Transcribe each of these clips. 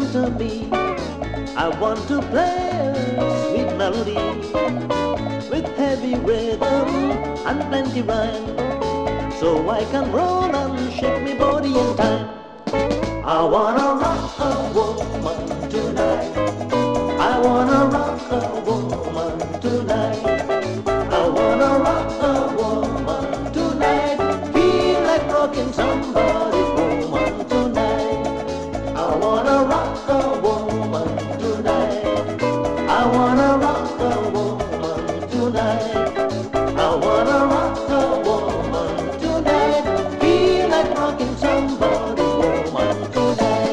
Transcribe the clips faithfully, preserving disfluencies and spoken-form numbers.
to me. I want to play a sweet melody with heavy rhythm and plenty rhyme, so I can roll and shake me body in time. I wanna rock a woman tonight. I wanna rock a woman tonight. I wanna rock a woman tonight. Feel like rocking somebody's woman tonight. I wanna rock a woman tonight. I wanna rock a woman tonight. I wanna rock a woman tonight. Feel like rocking somebody's woman tonight.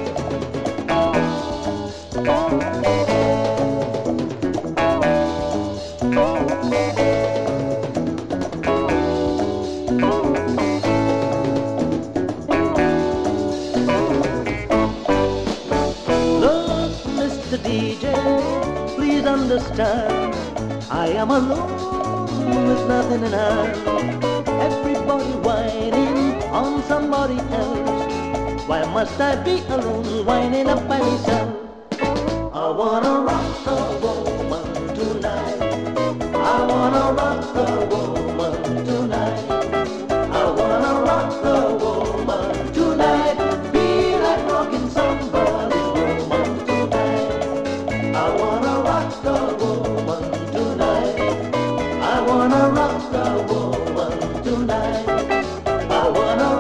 Look, Mister D J, please understand, I am alone with nothing in hand. Everybody whining on somebody else. Why must I be alone whining up by myself? I wanna rock a woman tonight. I wanna rock a woman tonight. I wanna rock a woman tonight. Feel like rocking somebody's woman tonight. I wanna rock a woman tonight. I wanna rock a woman tonight. I wanna